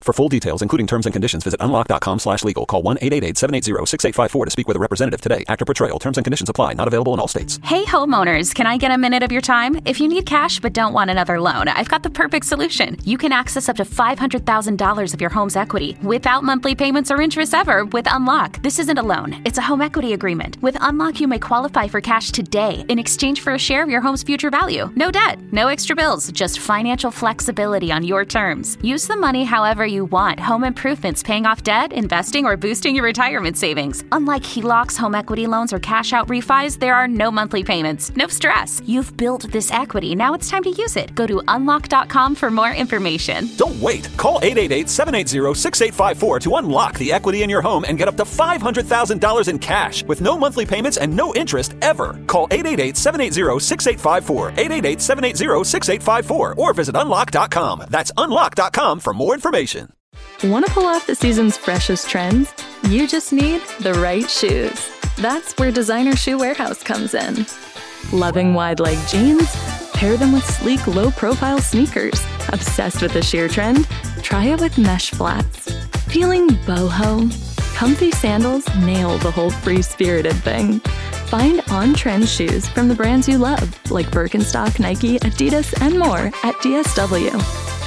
For full details, including terms and conditions, visit unlock.com/legal. Call 1-888-780-6854 to speak with a representative today. Actor Portrayal. Terms and conditions apply. Not available in all states. Hey, homeowners, can I get a minute of your time? If you need cash but don't want another loan, I've got the perfect solution. You can access up to $500,000 of your home's equity without monthly payments or interest ever with Unlock. This isn't a loan. It's a home equity agreement. With Unlock, you may qualify for cash today in exchange for a share of your home's future value. No debt, no extra bills, just financial flexibility on your terms. Use the money however you want. Home improvements, paying off debt, investing, or boosting your retirement savings. Unlike HELOCs, home equity loans, or cash out refis, there are no monthly payments. No stress. You've built this equity. Now it's time to use it. Go to unlock.com for more information. Don't wait. Call 888-780-6854 to unlock the equity in your home and get up to $500,000 in cash with no monthly payments and no interest ever. Call 888-780-6854. 888-780-6854 or visit unlock.com. That's unlock.com for more information. Want to pull off the season's freshest trends? You just need the right shoes. That's where Designer Shoe Warehouse comes in. Loving wide-leg jeans? Pair them with sleek, low-profile sneakers. Obsessed with the sheer trend? Try it with mesh flats. Feeling boho? Comfy sandals nail the whole free-spirited thing. Find on-trend shoes from the brands you love, like Birkenstock, Nike, Adidas, and more at DSW.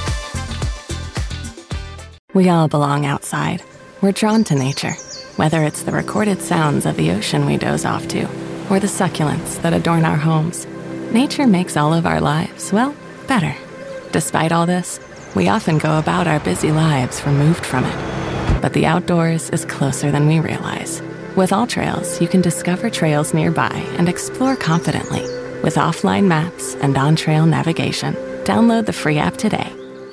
We all belong outside. We're drawn to nature, whether it's the recorded sounds of the ocean we doze off to, or the succulents that adorn our homes. Nature makes all of our lives, well, better. Despite all this, we often go about our busy lives removed from it. But the outdoors is closer than we realize. With AllTrails, you can discover trails nearby and explore confidently with offline maps and on-trail navigation. Download the free app today.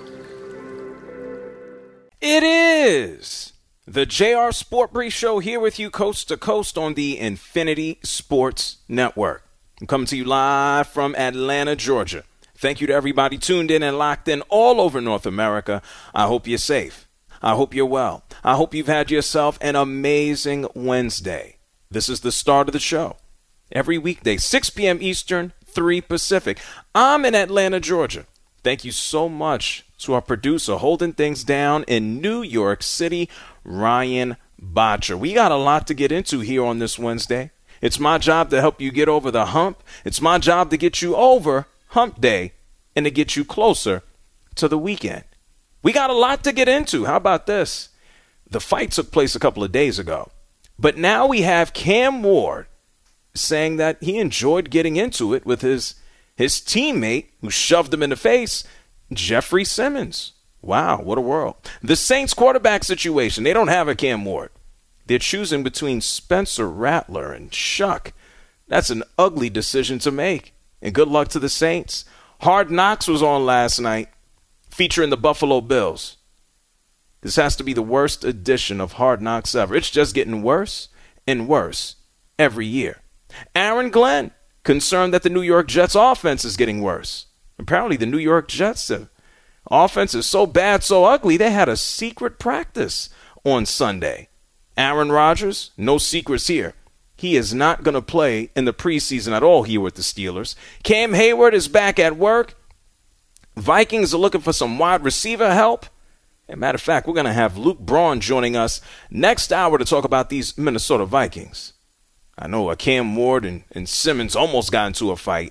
It is the JR Sport Brief Show here with you coast to coast on the Infinity Sports Network. I'm coming to you live from Atlanta, Georgia. Thank you to everybody tuned in and locked in all over North America. I hope you're safe. I hope you're well. I hope you've had yourself an amazing Wednesday. This is the start of the show. Every weekday, 6 p.m. Eastern, 3 Pacific. I'm in Atlanta, Georgia. Thank you so much to our producer holding things down in New York City, Ryan Botcher. We got a lot to get into here on this Wednesday. It's my job to help you get over the hump. It's my job to get you over hump day and to get you closer to the weekend. We got a lot to get into. How about this? The fight took place a couple of days ago, but now we have Cam Ward saying that he enjoyed getting into it with his teammate who shoved him in the face, Jeffrey Simmons. Wow, what a world. The Saints quarterback situation, they don't have a Cam Ward. They're choosing between Spencer Rattler and Shuck. That's an ugly decision to make. And good luck to the Saints. Hard Knocks was on last night, featuring the Buffalo Bills. This has to be the worst edition of Hard Knocks ever. It's just getting worse and worse every year. Aaron Glenn, concerned that the New York Jets offense is getting worse. Apparently the New York Jets offense is so bad, so ugly, they had a secret practice on Sunday. Aaron Rodgers, no secrets here. He is not going to play in the preseason at all here with the Steelers. Cam Hayward is back at work. Vikings are looking for some wide receiver help. As a matter of fact, we're going to have Luke Braun joining us next hour to talk about these Minnesota Vikings. I know Cam Ward and Simmons almost got into a fight.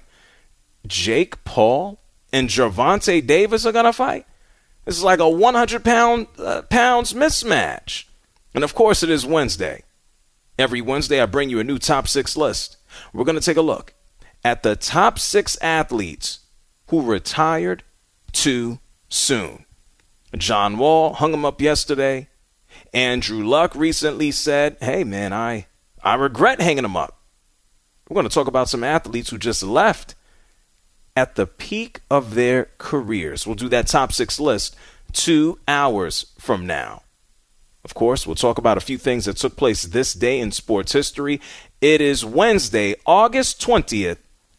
Jake Paul and Gervonta Davis are going to fight? This is like a 100 pounds mismatch. And, of course, it is Wednesday. Every Wednesday, I bring you a new top 6 list. We're going to take a look at the top 6 athletes who retired too soon. John Wall hung him up yesterday. Andrew Luck recently said, hey, man, I regret hanging him up. We're going to talk about some athletes who just left at the peak of their careers. We'll do that top 6 list 2 hours from now. Of course, we'll talk about a few things that took place this day in sports history. It is Wednesday, August 20th,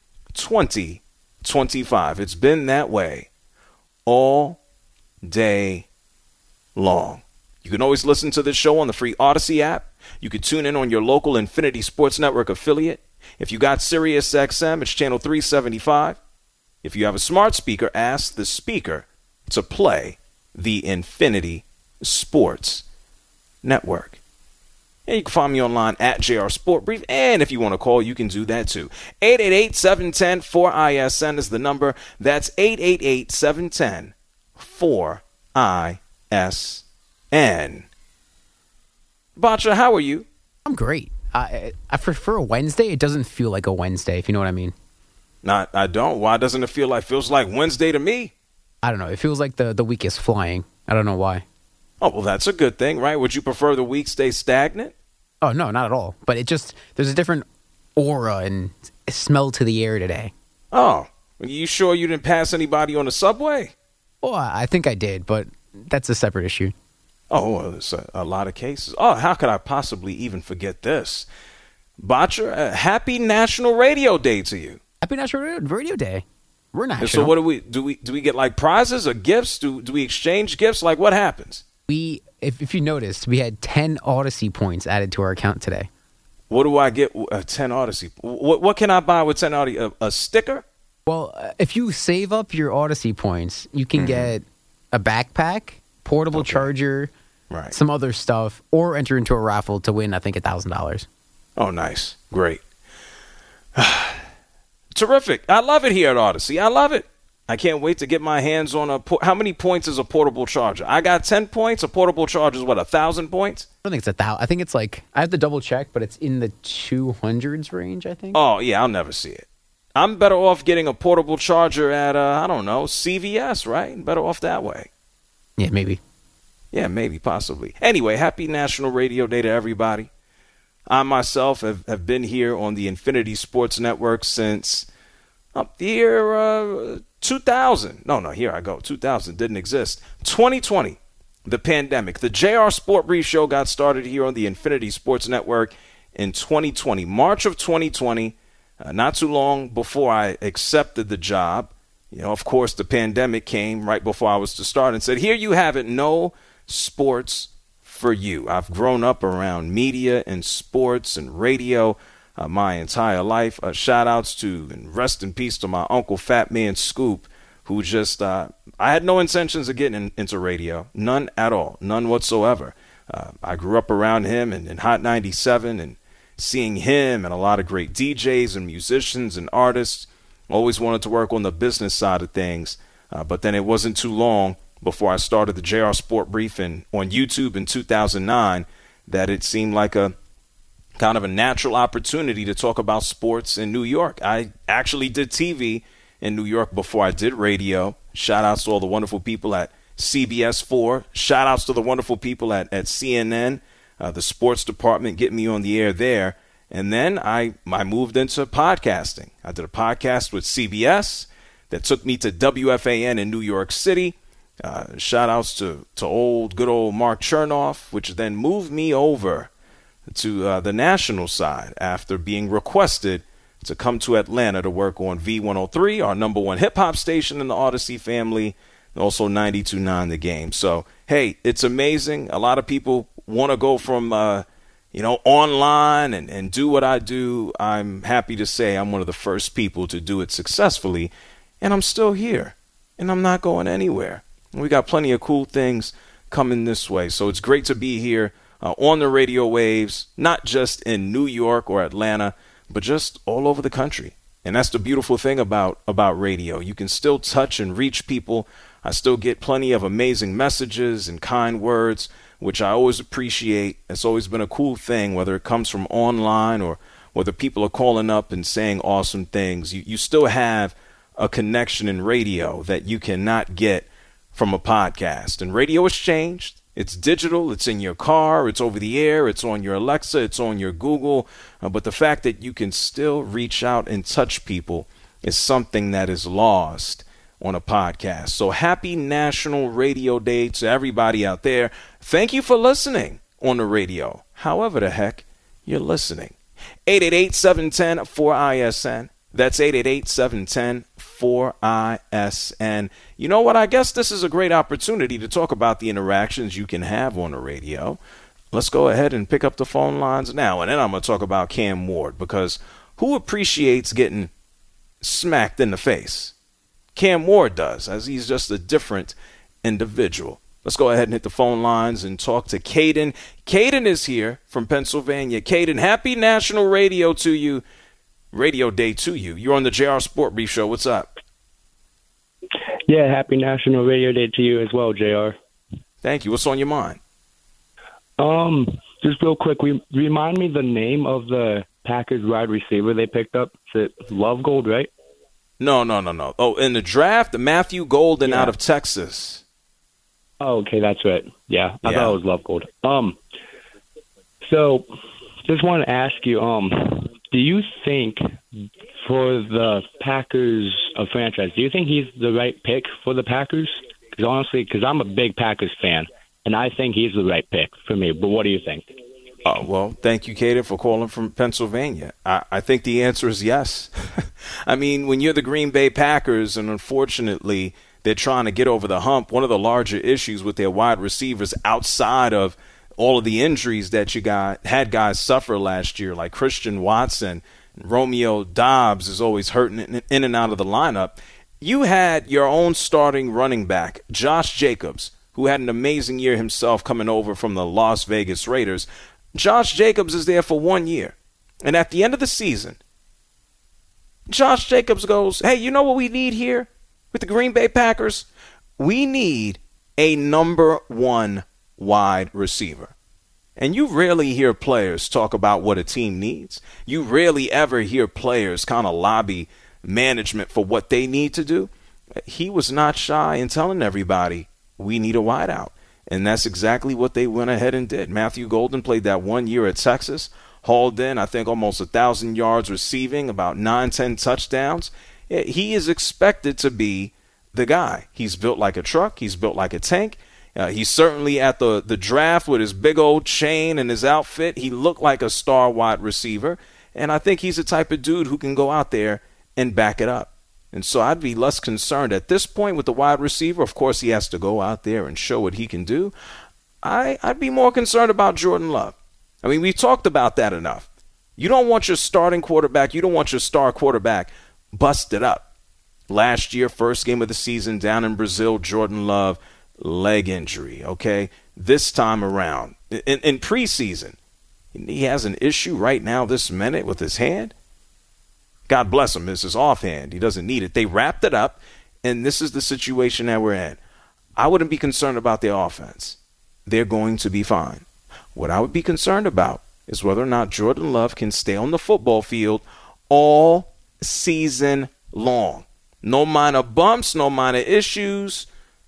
2025. It's been that way all day long. You can always listen to this show on the free Odyssey app. You can tune in on your local Infinity Sports Network affiliate. If you got Sirius XM, it's channel 375. If you have a smart speaker, ask the speaker to play the Infinity Sports Network. And you can find me online at JR Sport Brief. And if you want to call, you can do that too. 888-710-4ISN is the number. That's 888-710-4ISN. Bacha, how are you? I'm great. I prefer a Wednesday. It doesn't feel like a Wednesday, if you know what I mean. No, I don't. Why doesn't it feels like Wednesday to me? I don't know. It feels like the week is flying. I don't know why. Oh, well, that's a good thing, right? Would you prefer the week stay stagnant? Oh, no, not at all. But there's a different aura and smell to the air today. Oh, are you sure you didn't pass anybody on the subway? Well, I think I did, but that's a separate issue. Oh, well, there's a lot of cases. Oh, how could I possibly even forget this? Botcher, happy National Radio Day to you. Happy National Radio Day. We're national. So what do we get like prizes or gifts? Do we exchange gifts? Like what happens? If you noticed, we had 10 Odyssey points added to our account today. What do I get? 10 Odyssey. What can I buy with 10 Odyssey? A sticker? Well, if you save up your Odyssey points, you can get a backpack, portable charger, right, some other stuff, or enter into a raffle to win, I think, $1,000. Oh, nice. Great. Terrific. I love it here at Odyssey. I love it. I can't wait to get my hands on how many points is a portable charger? I got 10 points. A portable charger is what, 1,000 points? I don't think it's 1,000. I think it's like, I have to double check, but it's in the 200s range, I think. Oh, yeah, I'll never see it. I'm better off getting a portable charger at, I don't know, CVS, right? Better off that way. Yeah, maybe. Yeah, maybe, possibly. Anyway, happy National Radio Day to everybody. I myself have been here on the Infinity Sports Network since up the year 2000. No, here I go. 2000 didn't exist. 2020, the pandemic. The JR Sport Brief Show got started here on the Infinity Sports Network in 2020, March of 2020, not too long before I accepted the job. You know, of course, the pandemic came right before I was to start and said, here you have it, no sports for you. I've grown up around media and sports and radio my entire life. Shout outs to and rest in peace to my uncle Fat Man Scoop, who just I had no intentions of getting into radio, none at all, none whatsoever. I grew up around him in Hot 97 and seeing him and a lot of great DJs and musicians and artists. Always wanted to work on the business side of things, but then it wasn't too long before I started the JR Sport Briefing on YouTube in 2009 that it seemed like a kind of a natural opportunity to talk about sports in New York. I actually did TV in New York before I did radio. Shout outs to all the wonderful people at CBS 4. Shout outs to the wonderful people at CNN, the sports department, getting me on the air there. And then I moved into podcasting. I did a podcast with CBS that took me to WFAN in New York City. Shout outs to good old Mark Chernoff, which then moved me over to the national side after being requested to come to Atlanta to work on V103, our number one hip hop station in the Odyssey family, and also 92.9 The Game. So, hey, it's amazing. A lot of people want to go from, online and do what I do. I'm happy to say I'm one of the first people to do it successfully, and I'm still here, and I'm not going anywhere. We got plenty of cool things coming this way. So it's great to be here on the radio waves, not just in New York or Atlanta, but just all over the country. And that's the beautiful thing about radio. You can still touch and reach people. I still get plenty of amazing messages and kind words, which I always appreciate. It's always been a cool thing, whether it comes from online or whether people are calling up and saying awesome things. You still have a connection in radio that you cannot get from a podcast. And radio has changed. It's digital. It's in your car. It's over the air. It's on your Alexa. It's on your Google. But the fact that you can still reach out and touch people is something that is lost on a podcast. So happy National Radio Day to everybody out there. Thank you for listening on the radio, however the heck you're listening. 888-710-4ISN. That's 888-710-4ISN. You know what? I guess this is a great opportunity to talk about the interactions you can have on the radio. Let's go ahead and pick up the phone lines now. And then I'm going to talk about Cam Ward, because who appreciates getting smacked in the face? Cam Ward does, as he's just a different individual. Let's go ahead and hit the phone lines and talk to Caden. Caden is here from Pennsylvania. Caden, happy National Radio to you. Radio Day to you. You're on the JR Sport Brief Show. What's up? Yeah, happy National Radio Day to you as well, JR. Thank you. What's on your mind? Just real quick, remind me the name of the Packers wide receiver they picked up. Is it Lovegold, right? No. Oh, in the draft, Matthew Golden out of Texas. Oh, okay, that's right. Yeah, I thought it was Lovegold. So just want to ask you, do you think for the Packers franchise, do you think he's the right pick for the Packers? Because honestly, I'm a big Packers fan, and I think he's the right pick for me. But what do you think? Well, thank you, Caden, for calling from Pennsylvania. I think the answer is yes. I mean, when you're the Green Bay Packers, and unfortunately they're trying to get over the hump, one of the larger issues with their wide receivers outside of all of the injuries that you had guys suffer last year, like Christian Watson, Romeo Doubs is always hurting in and out of the lineup. You had your own starting running back, Josh Jacobs, who had an amazing year himself coming over from the Las Vegas Raiders. Josh Jacobs is there for 1 year. And at the end of the season, Josh Jacobs goes, hey, you know what we need here with the Green Bay Packers? We need a number one wide receiver. And you rarely hear players talk about what a team needs. You rarely ever hear players kind of lobby management for what they need to do. He was not shy in telling everybody, we need a wideout. And that's exactly what they went ahead and did. Matthew Golden played that 1 year at Texas, hauled in, I think, almost 1,000 yards receiving, about 9-10 touchdowns. He is expected to be the guy. He's built like a truck. He's built like a tank. He's certainly at the draft with his big old chain and his outfit. He looked like a star wide receiver. And I think he's the type of dude who can go out there and back it up. And so I'd be less concerned at this point with the wide receiver. Of course, he has to go out there and show what he can do. I'd be more concerned about Jordan Love. I mean, we've talked about that enough. You don't want your starting quarterback, you don't want your star quarterback busted up. Last year, first game of the season down in Brazil, Jordan Love, leg injury, okay? This time around, in preseason, he has an issue right now this minute with his hand. God bless him. This is offhand. He doesn't need it. They wrapped it up, and this is the situation that we're in. I wouldn't be concerned about their offense. They're going to be fine. What I would be concerned about is whether or not Jordan Love can stay on the football field all season long. No minor bumps, no minor issues,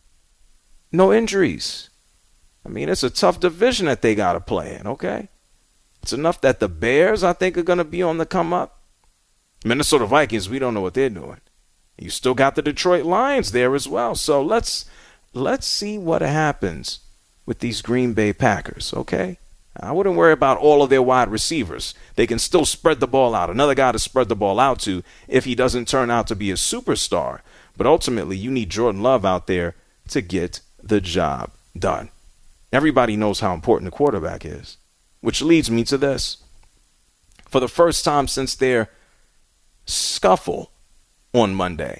no injuries. I mean, it's a tough division that they got to play in, okay? It's enough that the Bears, I think, are going to be on the come up. Minnesota Vikings, we don't know what they're doing. You still got the Detroit Lions there as well. So let's see what happens with these Green Bay Packers, okay? I wouldn't worry about all of their wide receivers. They can still spread the ball out. Another guy to spread the ball out to if he doesn't turn out to be a superstar. But ultimately, you need Jordan Love out there to get the job done. Everybody knows how important the quarterback is, which leads me to this. For the first time since their scuffle on Monday,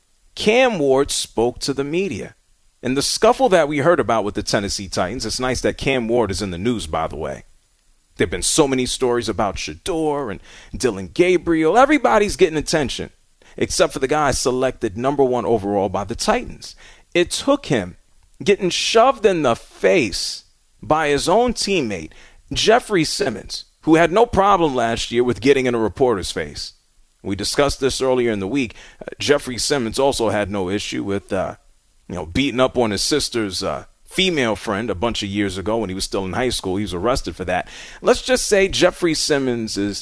Cam Ward spoke to the media. And the scuffle that we heard about with the Tennessee Titans, it's nice that Cam Ward is in the news, by the way. There have been so many stories about Shedeur and Dylan Gabriel. Everybody's getting attention, except for the guy selected number 1 overall by the Titans. It took him getting shoved in the face by his own teammate, Jeffrey Simmons, who had no problem last year with getting in a reporter's face. We discussed this earlier in the week. Jeffrey Simmons also had no issue with, beating up on his sister's female friend a bunch of years ago when he was still in high school. He was arrested for that. Let's just say Jeffrey Simmons is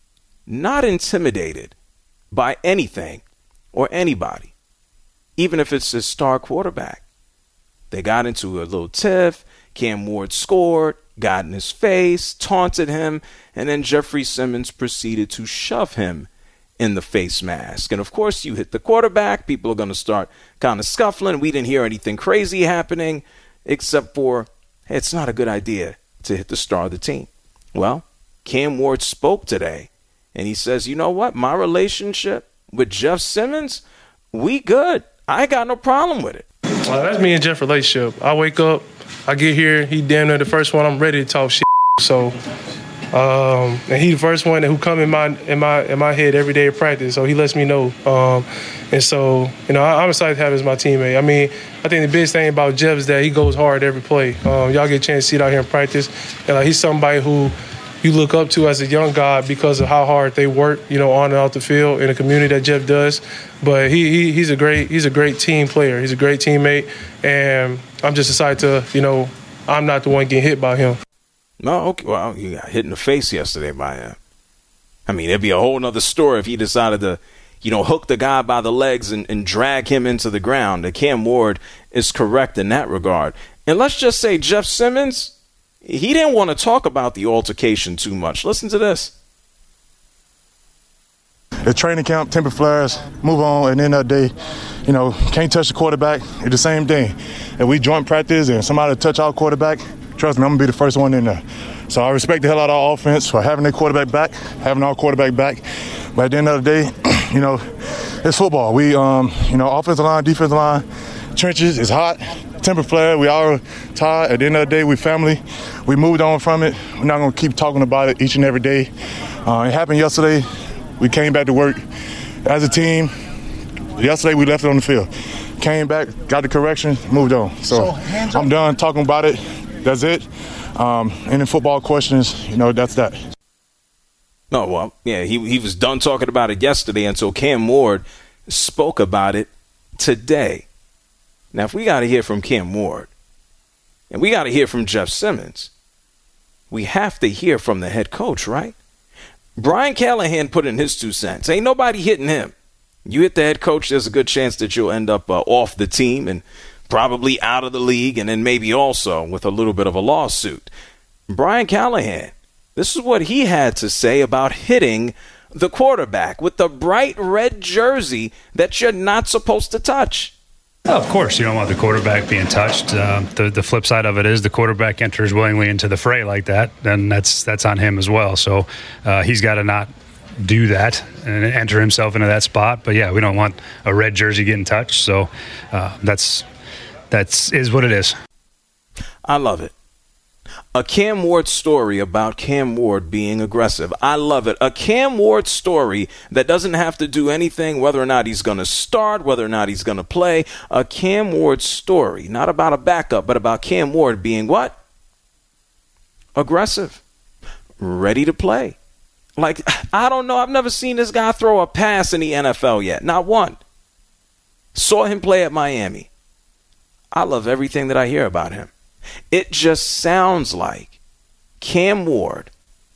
not intimidated by anything or anybody, even if it's his star quarterback. They got into a little tiff. Cam Ward scored, got in his face, taunted him, and then Jeffrey Simmons proceeded to shove him in the face mask. And of course, you hit the quarterback, people are going to start kind of scuffling. We didn't hear anything crazy happening except for, hey, it's not a good idea to hit the star of the team. Well, Cam Ward spoke today, and he says, you know what? My relationship with Jeff Simmons, we good. I got no problem with it. That's me and Jeff relationship. I wake up, I get here, he damn near the first one. I'm ready to talk shit. So, and he the first one who come in my head every day of practice. So he lets me know. And so, I'm excited to have him as my teammate. I mean, I think the biggest thing about Jeff is that he goes hard every play. Y'all get a chance to see it out here in practice. And he's somebody who you look up to as a young guy because of how hard they work, on and off the field in the community that Jeff does. But he's a great team player. He's a great teammate, and I'm just excited to, I'm not the one getting hit by him. No, okay. Well, you got hit in the face yesterday by him. I mean, it'd be a whole nother story if he decided to, hook the guy by the legs and drag him into the ground. Cam Ward is correct in that regard. And let's just say Jeff Simmons, he didn't want to talk about the altercation too much. Listen to this. It's training camp, temper flares, move on, and then that day, can't touch the quarterback. It's the same thing. If we joint practice and somebody touch our quarterback, trust me, I'm going to be the first one in there. So I respect the hell out of our offense for having their quarterback back, having our quarterback back. But at the end of the day, it's football. We, offensive line, defensive line, trenches, it's hot. Temper flare, we all tired. At the end of the day, we family. We moved on from it. We're not going to keep talking about it each and every day. It happened yesterday. We came back to work as a team. Yesterday, we left it on the field. Came back, got the correction, moved on. So I'm done talking about it. That's it. Any football questions, that's that. Oh, well, yeah, he was done talking about it yesterday, and so Cam Ward spoke about it today. Now, if we got to hear from Cam Ward, and we got to hear from Jeff Simmons, we have to hear from the head coach, right? Brian Callahan put in his 2 cents. Ain't nobody hitting him. You hit the head coach, there's a good chance that you'll end up off the team and probably out of the league, and then maybe also with a little bit of a lawsuit. Brian Callahan, this is what he had to say about hitting the quarterback with the bright red jersey that you're not supposed to touch. Of course, you don't want the quarterback being touched. The flip side of it is the quarterback enters willingly into the fray like that, then that's on him as well. So he's got to not do that and enter himself into that spot. But, yeah, we don't want a red jersey getting touched. So that's what it is. I love it. A Cam Ward story about Cam Ward being aggressive. I love it. A Cam Ward story that doesn't have to do anything, whether or not he's going to start, whether or not he's going to play. A Cam Ward story, not about a backup, but about Cam Ward being what? Aggressive. Ready to play. Like, I don't know. I've never seen this guy throw a pass in the NFL yet. Not one. Saw him play at Miami. I love everything that I hear about him. It just sounds like Cam Ward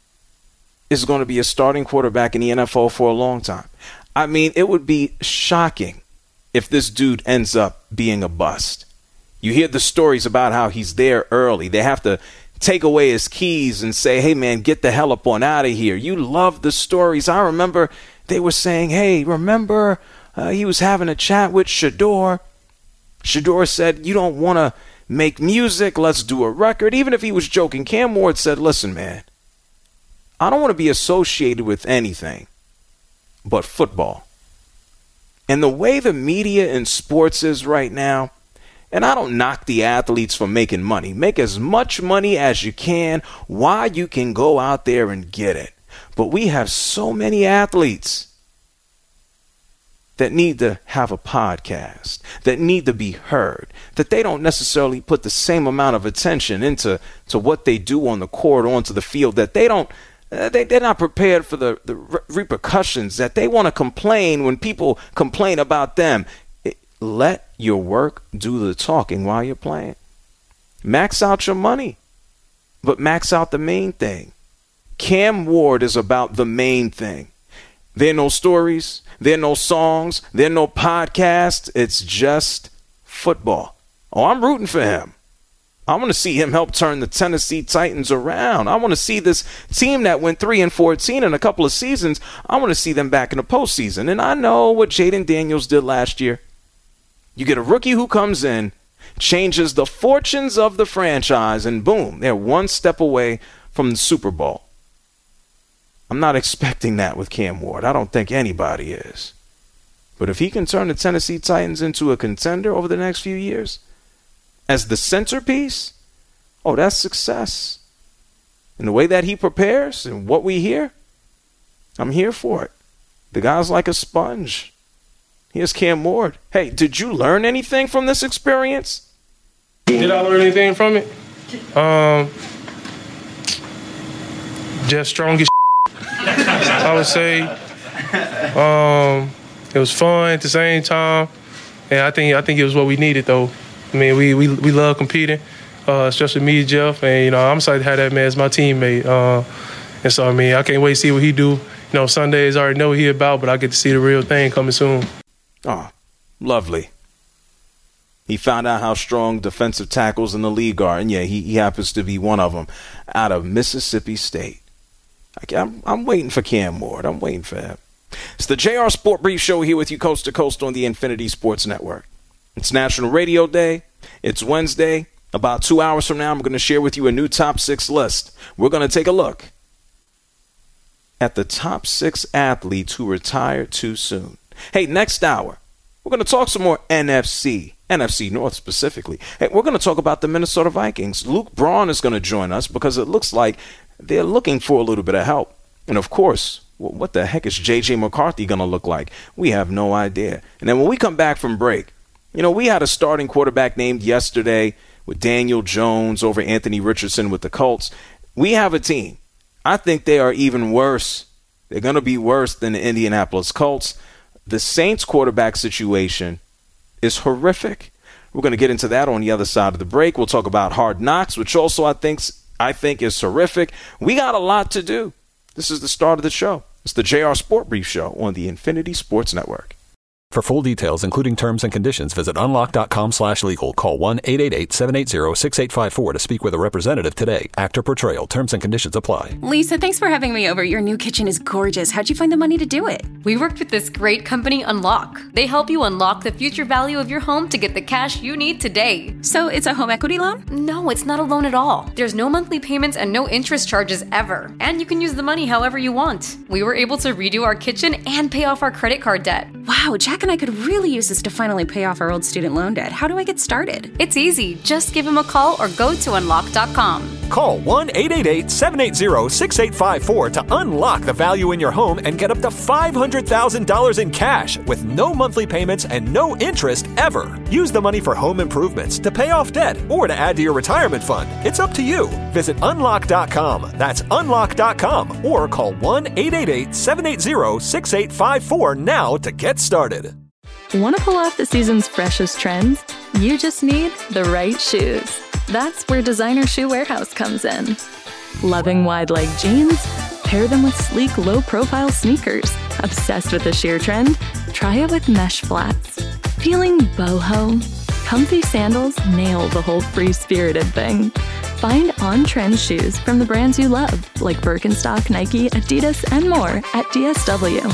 is going to be a starting quarterback in the NFL for a long time. I mean, it would be shocking if this dude ends up being a bust. You hear the stories about how he's there early. They have to take away his keys and say, hey, man, get the hell up on out of here. You love the stories. I remember they were saying, hey, remember he was having a chat with Shedeur. Shedeur said, you don't want to make music, let's do a record. Even if he was joking, Cam Ward said, listen, man, I don't want to be associated with anything but football. And the way the media in sports is right now, and I don't knock the athletes for making money. Make as much money as you can while you can go out there and get it. But we have so many athletes that need to have a podcast, that need to be heard, that they don't necessarily put the same amount of attention into what they do on the court, onto the field, that they don't, they're not prepared for the repercussions, that they want to complain when people complain about them. Let your work do the talking while you're playing. Max out your money, but max out the main thing. Cam Ward is about the main thing. There are no stories. There are no songs. There are no podcasts. It's just football. Oh, I'm rooting for him. I want to see him help turn the Tennessee Titans around. I want to see this team that went 3-14 in a couple of seasons. I want to see them back in the postseason. And I know what Jaden Daniels did last year. You get a rookie who comes in, changes the fortunes of the franchise, and boom, they're one step away from the Super Bowl. I'm not expecting that with Cam Ward. I don't think anybody is. But if he can turn the Tennessee Titans into a contender over the next few years as the centerpiece, oh, that's success. And the way that he prepares and what we hear, I'm here for it. The guy's like a sponge. Here's Cam Ward. Hey, did you learn anything from this experience? Did I learn anything from it? Just strong as I would say. It was fun at the same time, and I think it was what we needed though. I mean, we love competing, especially me, Jeff, and I'm excited to have that man as my teammate. And so I mean, I can't wait to see what he do. Sundays I already know what he about, but I get to see the real thing coming soon. Oh, lovely. He found out how strong defensive tackles in the league are, and yeah, he happens to be one of them out of Mississippi State. I'm waiting for Cam Ward. I'm waiting for him. It's the JR Sport Brief Show here with you coast to coast on the Infinity Sports Network. It's National Radio Day. It's Wednesday. About 2 hours from now, I'm going to share with you a new top 6 list. We're going to take a look at the top 6 athletes who retired too soon. Hey, next hour, we're going to talk some more NFC North specifically. Hey, we're going to talk about the Minnesota Vikings. Luke Braun is going to join us because it looks like they're looking for a little bit of help. And of course, what the heck is J.J. McCarthy going to look like? We have no idea. And then when we come back from break, we had a starting quarterback named yesterday with Daniel Jones over Anthony Richardson with the Colts. We have a team. I think they are even worse. They're going to be worse than the Indianapolis Colts. The Saints quarterback situation is horrific. We're going to get into that on the other side of the break. We'll talk about Hard Knocks, which also I think is horrific. We got a lot to do. This is the start of the show. It's the JR Sport Brief Show on the Infinity Sports Network. For full details, including terms and conditions, visit unlock.com/legal. Call 1-888-780-6854 to speak with a representative today. Actor Portrayal. Terms and conditions apply. Lisa, thanks for having me over. Your new kitchen is gorgeous. How'd you find the money to do it? We worked with this great company, Unlock. They help you unlock the future value of your home to get the cash you need today. So it's a home equity loan? No, it's not a loan at all. There's no monthly payments and no interest charges ever. And you can use the money however you want. We were able to redo our kitchen and pay off our credit card debt. Wow, Jack and I could really use this to finally pay off our old student loan debt. How do I get started? It's easy. Just give him a call or go to unlock.com. Call 1-888-780-6854 to unlock the value in your home and get up to $500,000 in cash with no monthly payments and no interest ever. Use the money for home improvements, to pay off debt, or to add to your retirement fund. It's up to you. Visit unlock.com. That's unlock.com or call 1-888-780-6854 now to get started. Want to pull off the season's freshest trends? You just need the right shoes. That's where Designer Shoe Warehouse comes in. Loving wide leg jeans? Pair them with sleek, low-profile sneakers. Obsessed with the sheer trend? Try it with mesh flats. Feeling boho? Comfy sandals nail the whole free-spirited thing. Find on-trend shoes from the brands you love, like Birkenstock, Nike, Adidas, and more at DSW.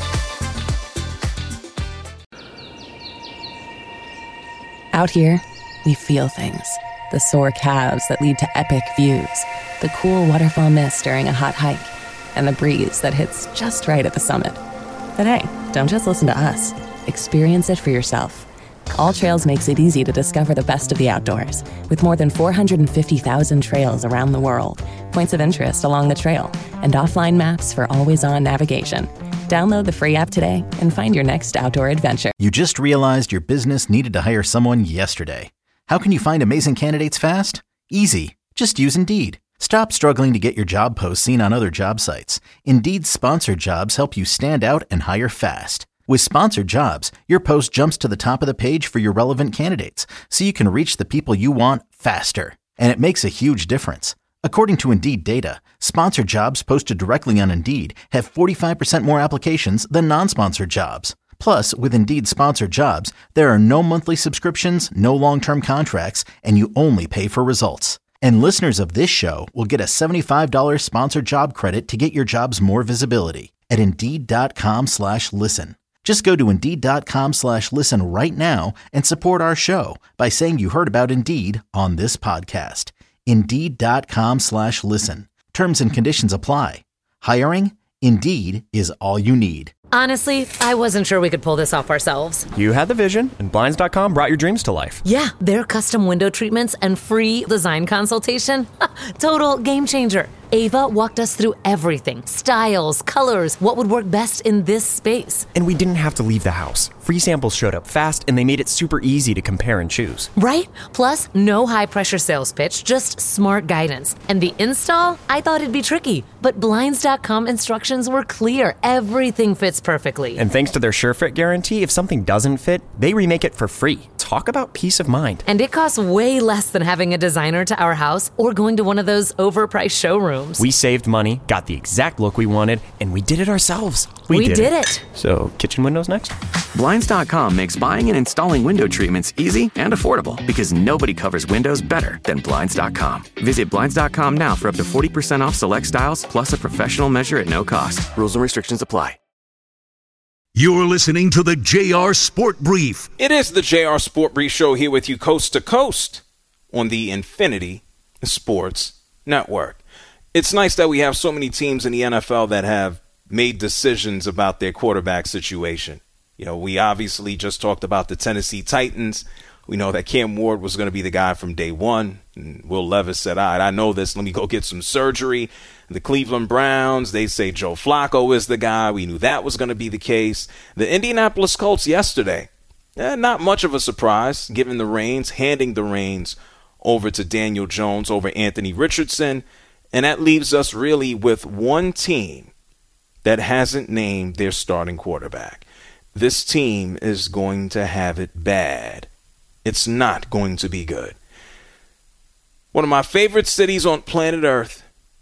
Out here, we feel things. The sore calves that lead to epic views, the cool waterfall mist during a hot hike, and the breeze that hits just right at the summit. But hey, don't just listen to us. Experience it for yourself. All Trails makes it easy to discover the best of the outdoors, with more than 450,000 trails around the world, points of interest along the trail, and offline maps for always-on navigation. Download the free app today and find your next outdoor adventure. You just realized your business needed to hire someone yesterday. How can you find amazing candidates fast? Easy. Just use Indeed. Stop struggling to get your job posts seen on other job sites. Indeed's sponsored jobs help you stand out and hire fast. With sponsored jobs, your post jumps to the top of the page for your relevant candidates, so you can reach the people you want faster. And it makes a huge difference. According to Indeed data, sponsored jobs posted directly on Indeed have 45% more applications than non-sponsored jobs. Plus, with Indeed sponsored jobs, there are no monthly subscriptions, no long-term contracts, and you only pay for results. And listeners of this show will get a $75 sponsored job credit to get your jobs more visibility at Indeed.com/listen. Just go to Indeed.com/listen right now and support our show by saying you heard about Indeed on this podcast. Indeed.com/listen. Terms and conditions apply. Hiring? Indeed is all you need. Honestly, I wasn't sure we could pull this off ourselves. You had the vision, and Blinds.com brought your dreams to life. Yeah, their custom window treatments and free design consultation. Total game changer. Ava walked us through everything. Styles, colors, what would work best in this space. And we didn't have to leave the house. Free samples showed up fast, and they made it super easy to compare and choose. Right? Plus, no high-pressure sales pitch, just smart guidance. And the install? I thought it'd be tricky, but Blinds.com instructions were clear. Everything fits perfectly. And thanks to their SureFit guarantee, if something doesn't fit, they remake it for free. Talk about peace of mind. And it costs way less than having a designer to our house or going to one of those overpriced showrooms. We saved money, got the exact look we wanted, and we did it ourselves. We did it. So, kitchen windows next? Blinds.com makes buying and installing window treatments easy and affordable because nobody covers windows better than Blinds.com. Visit Blinds.com now for up to 40% off select styles, plus a professional measure at no cost. Rules and restrictions apply. You're listening to the JR Sport Brief. It is the JR Sport Brief show here with you coast to coast on the Infinity Sports Network. It's nice that we have so many teams in the NFL that have made decisions about their quarterback situation. You know, we obviously just talked about the Tennessee Titans. We know that Cam Ward was going to be the guy from day one. And Will Levis said, all right, I know this. Let me go get some surgery. The Cleveland Browns, they say Joe Flacco is the guy. We knew that was going to be the case. The Indianapolis Colts yesterday, not much of a surprise, given the reins, handing the reins over to Daniel Jones over Anthony Richardson. And that leaves us really with one team that hasn't named their starting quarterback. This team is going to have it bad. It's not going to be good. One of my favorite cities on planet Earth,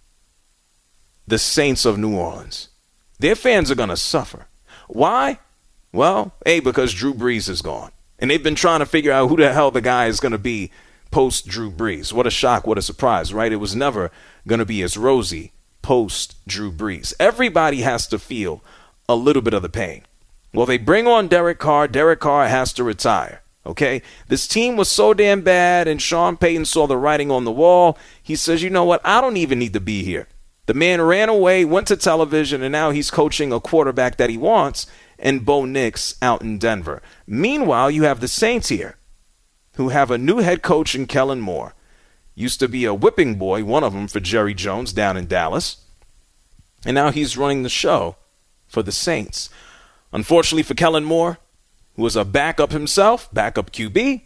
the Saints of New Orleans. Their fans are going to suffer. Why? Well, because Drew Brees is gone. And they've been trying to figure out who the hell the guy is going to be post Drew Brees. What a shock, what a surprise, right? It was never going to be as rosy post Drew Brees. Everybody has to feel a little bit of the pain. Well, they bring on Derek Carr. Derek Carr has to retire. Okay, this team was so damn bad, and Sean Payton saw the writing on the wall. He says, you know what? I don't even need to be here. The man ran away, went to television, and now he's coaching a quarterback that he wants, and Bo Nix out in Denver. Meanwhile, you have the Saints here, who have a new head coach in Kellen Moore. Used to be a whipping boy, one of them for Jerry Jones down in Dallas. And now he's running the show for the Saints. Unfortunately for Kellen Moore, who was a backup himself, backup QB,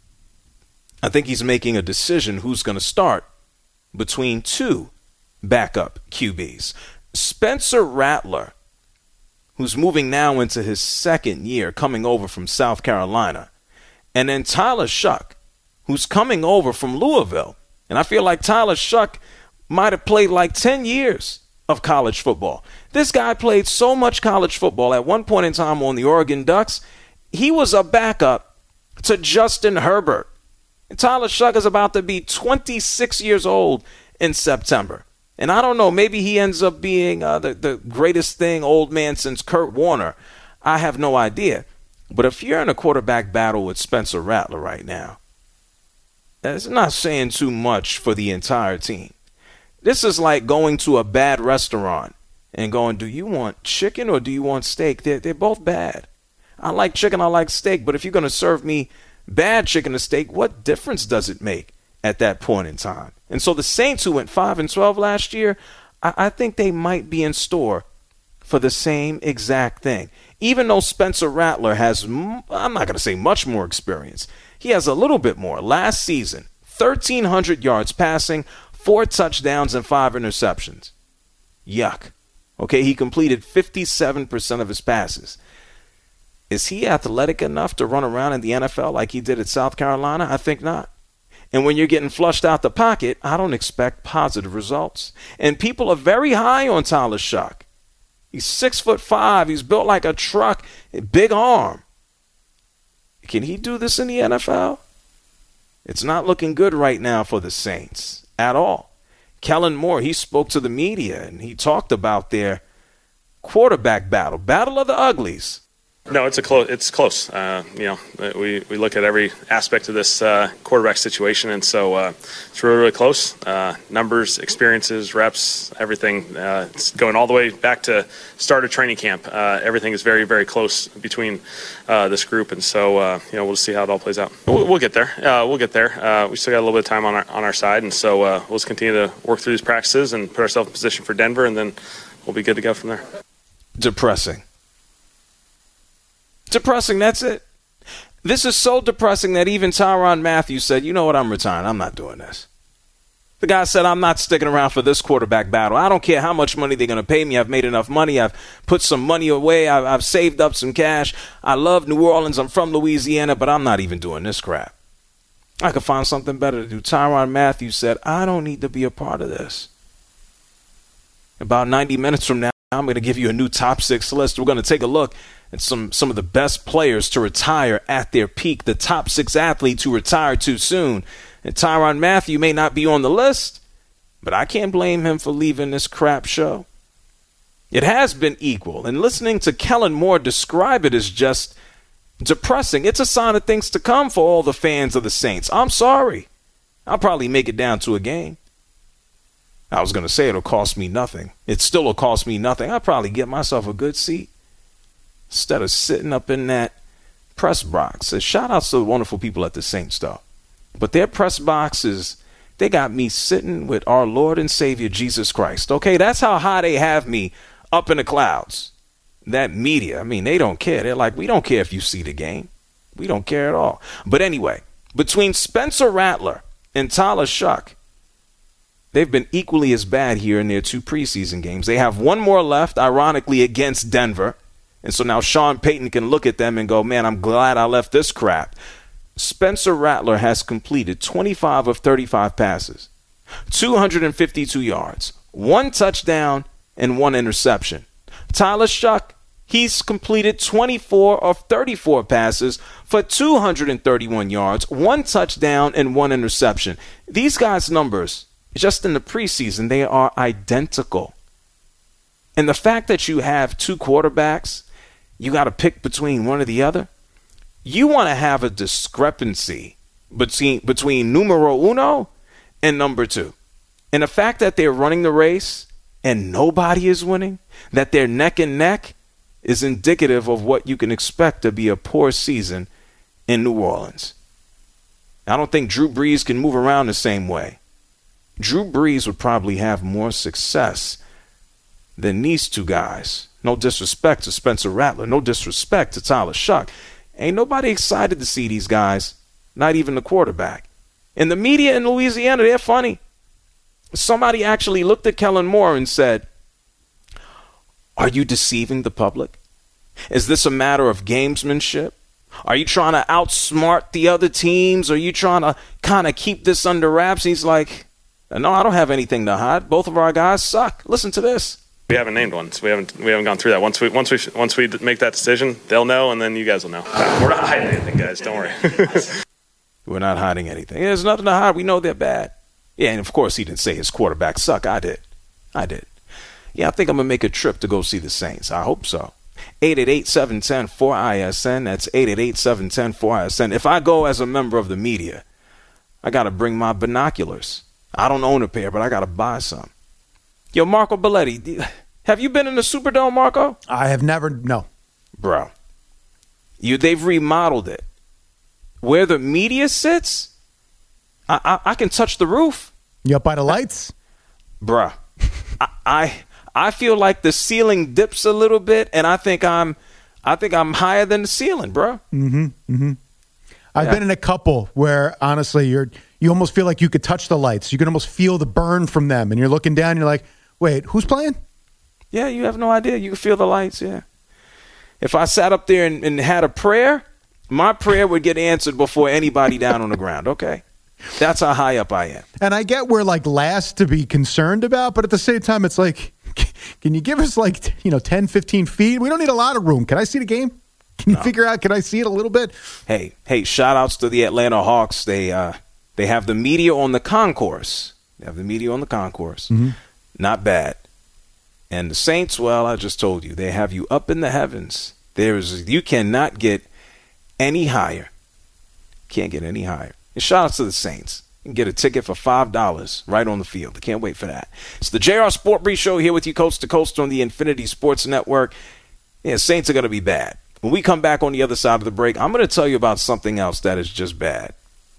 I think he's making a decision who's going to start between two backup QBs. Spencer Rattler, who's moving now into his second year, coming over from South Carolina. And then Tyler Shuck, who's coming over from Louisville. And I feel like Tyler Shuck might have played like 10 years of college football. This guy played so much college football at one point in time on the Oregon Ducks. He was a backup to Justin Herbert. And Tyler Shuck is about to be 26 years old in September. And I don't know, maybe he ends up being the greatest thing old man since Kurt Warner. I have no idea. But if you're in a quarterback battle with Spencer Rattler right now, that's not saying too much for the entire team. This is like going to a bad restaurant and going, do you want chicken or do you want steak? They're both bad. I like chicken, I like steak, but if you're going to serve me bad chicken or steak, what difference does it make at that point in time? And so the Saints, who went 5-12 last year, I think they might be in store for the same exact thing. Even though Spencer Rattler has, I'm not going to say much more experience, he has a little bit more. Last season, 1,300 yards passing, 4 touchdowns and 5 interceptions. Yuck. Okay, he completed 57% of his passes. Is he athletic enough to run around in the NFL like he did at South Carolina? I think not. And when you're getting flushed out the pocket, I don't expect positive results. And people are very high on Tyler Shuck. He's 6'5". He's built like a truck, big arm. Can he do this in the NFL? It's not looking good right now for the Saints at all. Kellen Moore, he spoke to the media and he talked about their quarterback battle of the uglies. No, it's close. We look at every aspect of this quarterback situation, and so it's really, really close. Numbers, experiences, reps, everything. It's going all the way back to start of training camp. Everything is very, very close between this group, and so we'll see how it all plays out. We'll get there. We still got a little bit of time on our side, and so we'll just continue to work through these practices and put ourselves in position for Denver, and then we'll be good to go from there. Depressing, that's it. This is so depressing that even Tyrann Mathieu said, you know what, I'm retiring. I'm not doing this. The guy said, I'm not sticking around for this quarterback battle. I don't care how much money they're going to pay me. I've made enough money. I've put some money away. I've saved up some cash. I love New Orleans. I'm from Louisiana, but I'm not even doing this crap. I could find something better to do. Tyrann Mathieu said, I don't need to be a part of this. About 90 minutes from now, I'm going to give you a new top 6 list. We're going to take a look at some of the best players to retire at their peak, the top 6 athletes who retire too soon. And Tyrann Mathieu may not be on the list, but I can't blame him for leaving this crap show. It has been equal, and listening to Kellen Moore describe it is just depressing. It's a sign of things to come for all the fans of the Saints. I'm sorry. I'll probably make it down to a game. I was going to say it'll cost me nothing. It still will cost me nothing. I'll probably get myself a good seat instead of sitting up in that press box. Shout outs to the wonderful people at the Saints, though. But their press boxes, they got me sitting with our Lord and Savior, Jesus Christ. Okay, that's how high they have me up in the clouds. That media, they don't care. They're like, we don't care if you see the game. We don't care at all. But anyway, between Spencer Rattler and Tyler Shough, they've been equally as bad here in their 2 preseason games. They have one more left, ironically, against Denver. And so now Sean Payton can look at them and go, man, I'm glad I left this crap. Spencer Rattler has completed 25 of 35 passes, 252 yards, 1 touchdown, and 1 interception. Tyler Shough, he's completed 24 of 34 passes for 231 yards, 1 touchdown, and 1 interception. These guys' numbers, just in the preseason, they are identical. And the fact that you have 2 quarterbacks, you got to pick between one or the other. You want to have a discrepancy between numero uno and number 2. And the fact that they're running the race and nobody is winning, that they're neck and neck, is indicative of what you can expect to be a poor season in New Orleans. I don't think Drew Brees can move around the same way. Drew Brees would probably have more success than these 2 guys. No disrespect to Spencer Rattler. No disrespect to Tyler Shough. Ain't nobody excited to see these guys, not even the quarterback. And the media in Louisiana, they're funny. Somebody actually looked at Kellen Moore and said, are you deceiving the public? Is this a matter of gamesmanship? Are you trying to outsmart the other teams? Are you trying to kind of keep this under wraps? He's like, no, I don't have anything to hide. Both of our guys suck. Listen to this. We haven't named one, so we haven't gone through that. Once we make that decision, they'll know, and then you guys will know. We're not hiding anything, guys. Don't worry. We're not hiding anything. There's nothing to hide. We know they're bad. Yeah, and of course he didn't say his quarterbacks suck. I did. Yeah, I think I'm going to make a trip to go see the Saints. I hope so. 888-710-4ISN. That's 888-710-4ISN. If I go as a member of the media, I got to bring my binoculars. I don't own a pair, but I got to buy some. Yo, Marco Belletti, have you been in the Superdome, Marco? I have never, no. Bro, they've remodeled it. Where the media sits, I can touch the roof. You up by the lights? Bruh, I feel like the ceiling dips a little bit, and I think I'm higher than the ceiling, bro. I've been in a couple where honestly you almost feel like you could touch the lights. You can almost feel the burn from them, and you're looking down. And you're like, wait, who's playing? Yeah, you have no idea. You can feel the lights. Yeah. If I sat up there and had a prayer, my prayer would get answered before anybody down on the ground. Okay. That's how high up I am. And I get we're like last to be concerned about, but at the same time, it's like, can you give us 10, 15 feet? We don't need a lot of room. Can I see the game? Can you figure out, can I see it a little bit? Hey, shout outs to the Atlanta Hawks. They have the media on the concourse. Not bad. And the Saints, well, I just told you, they have you up in the heavens. You cannot get any higher. Can't get any higher. And shout out to the Saints. You can get a ticket for $5 right on the field. I can't wait for that. It's the JR Sport Brief Show here with you coast to coast on the Infinity Sports Network. Yeah, Saints are going to be bad. When we come back on the other side of the break, I'm going to tell you about something else that is just bad.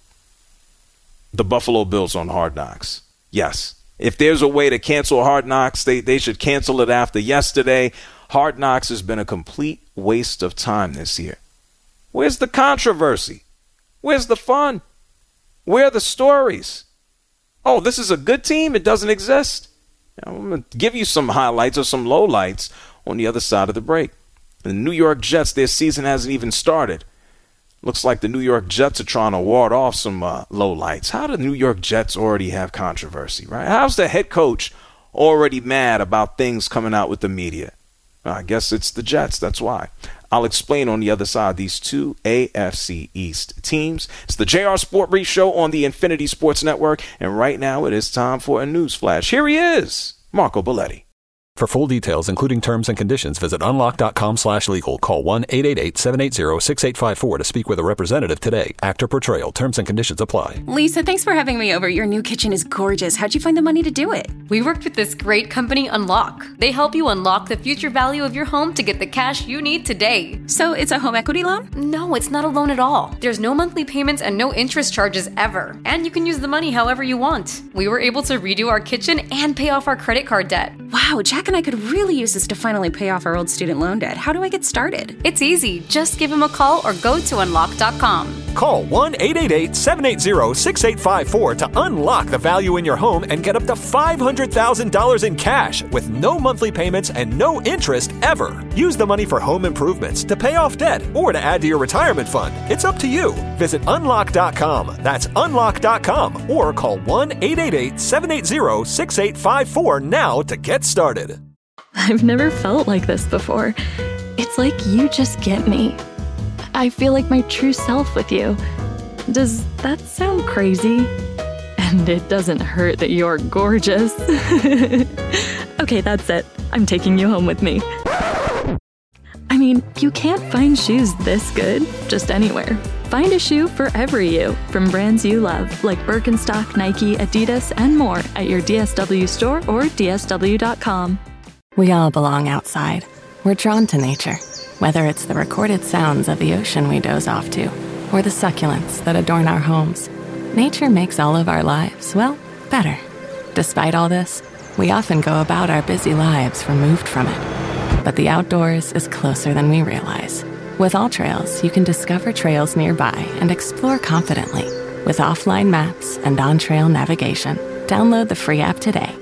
The Buffalo Bills on Hard Knocks. Yes. If there's a way to cancel Hard Knocks, they should cancel it after yesterday. Hard Knocks has been a complete waste of time this year. Where's the controversy? Where's the fun? Where are the stories? Oh, this is a good team? It doesn't exist? I'm going to give you some highlights or some lowlights on the other side of the break. The New York Jets, their season hasn't even started. Looks like the New York Jets are trying to ward off some lowlights. How do the New York Jets already have controversy, right? How's the head coach already mad about things coming out with the media? I guess it's the Jets. That's why. I'll explain on the other side these two AFC East teams. It's the JR Sport Brief Show on the Infinity Sports Network. And right now it is time for a news flash. Here he is, Marco Belletti. For full details, including terms and conditions, visit unlock.com/legal. Call 1-888-780-6854 to speak with a representative today. Actor Portrayal. Terms and conditions apply. Lisa, thanks for having me over. Your new kitchen is gorgeous. How'd you find the money to do it? We worked with this great company, Unlock. They help you unlock the future value of your home to get the cash you need today. So it's a home equity loan? No, it's not a loan at all. There's no monthly payments and no interest charges ever. And you can use the money however you want. We were able to redo our kitchen and pay off our credit card debt. Wow, Jack and I could really use this to finally pay off our old student loan debt. How do I get started? It's easy. Just give him a call or go to unlock.com. Call 1-888-780-6854 to unlock the value in your home and get up to $500,000 in cash with no monthly payments and no interest ever. Use the money for home improvements, to pay off debt, or to add to your retirement fund. It's up to you. Visit unlock.com. That's unlock.com or call 1-888-780-6854 now to get started. I've never felt like this before. It's like you just get me. I feel like my true self with you. Does that sound crazy? And it doesn't hurt that you're gorgeous. Okay, that's it. I'm taking you home with me. I mean, you can't find shoes this good just anywhere. Find a shoe for every you from brands you love, like Birkenstock, Nike, Adidas, and more at your DSW store or DSW.com. We all belong outside. We're drawn to nature, whether it's the recorded sounds of the ocean we doze off to, or the succulents that adorn our homes. Nature makes all of our lives, well, better. Despite all this, we often go about our busy lives removed from it. But the outdoors is closer than we realize. With AllTrails, you can discover trails nearby and explore confidently with offline maps and on-trail navigation. Download the free app today.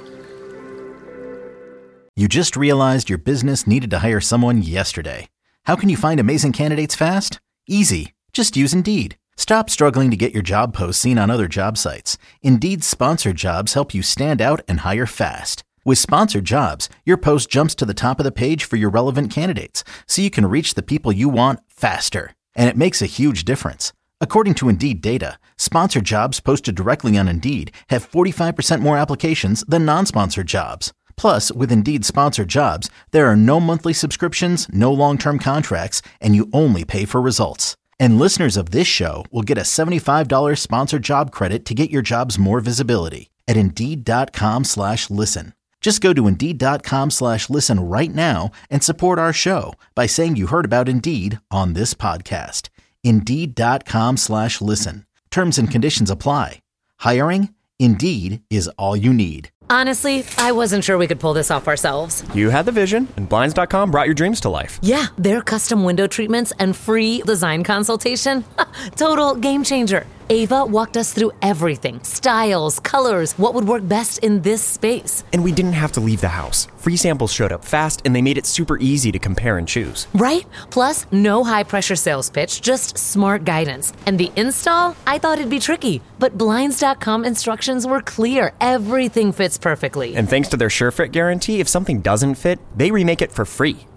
You just realized your business needed to hire someone yesterday. How can you find amazing candidates fast? Easy. Just use Indeed. Stop struggling to get your job posts seen on other job sites. Indeed's sponsored jobs help you stand out and hire fast. With sponsored jobs, your post jumps to the top of the page for your relevant candidates, so you can reach the people you want faster. And it makes a huge difference. According to Indeed data, sponsored jobs posted directly on Indeed have 45% more applications than non-sponsored jobs. Plus, with Indeed sponsored jobs, there are no monthly subscriptions, no long-term contracts, and you only pay for results. And listeners of this show will get a $75 sponsored job credit to get your jobs more visibility at Indeed.com/listen. Just go to Indeed.com/listen right now and support our show by saying you heard about Indeed on this podcast. Indeed.com/listen. Terms and conditions apply. Hiring? Indeed is all you need. Honestly, I wasn't sure we could pull this off ourselves. You had the vision, and Blinds.com brought your dreams to life. Yeah, their custom window treatments and free design consultation. Total game changer. Ava walked us through everything. Styles, colors, what would work best in this space. And we didn't have to leave the house. Free samples showed up fast, and they made it super easy to compare and choose. Right? Plus, no high-pressure sales pitch, just smart guidance. And the install? I thought it'd be tricky, but Blinds.com instructions were clear. Everything fits perfectly. And thanks to their SureFit guarantee, if something doesn't fit, they remake it for free.